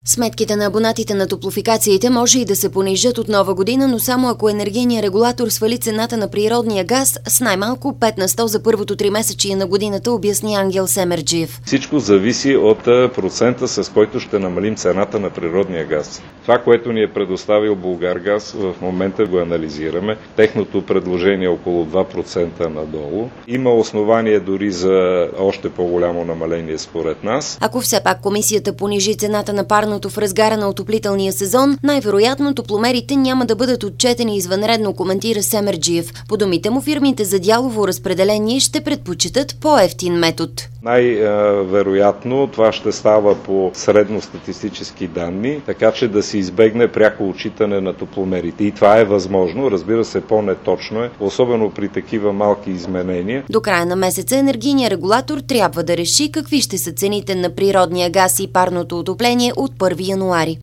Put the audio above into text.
Сметките на абонатите на топлофикациите може и да се понижат от нова година, но само ако енергийният регулатор свали цената на природния газ с най-малко 5 на 100 за първото тримесечие на годината, обясни Ангел Семерджиев. Всичко зависи от процента, с който ще намалим цената на природния газ. Това, което ни е предоставил Булгаргаз, в момента го анализираме. Техното предложение е около 2% надолу. Има основание дори за още по-голямо намаление според нас. Ако все пак комисията понижи цената на парното в разгара на отоплителния сезон, най-вероятно топломерите няма да бъдат отчетени извънредно, коментира Семерджиев. По думите му, фирмите за дялово разпределение ще предпочитат по-евтин метод. Най-вероятно това ще става по средностатистически данни, така че да се избегне пряко отчитане на топломерите. И това е възможно, разбира се, по-неточно е, особено при такива малки изменения. До края на месеца енергийният регулатор трябва да реши какви ще са цените на природния газ и парното отопление от 1 януари.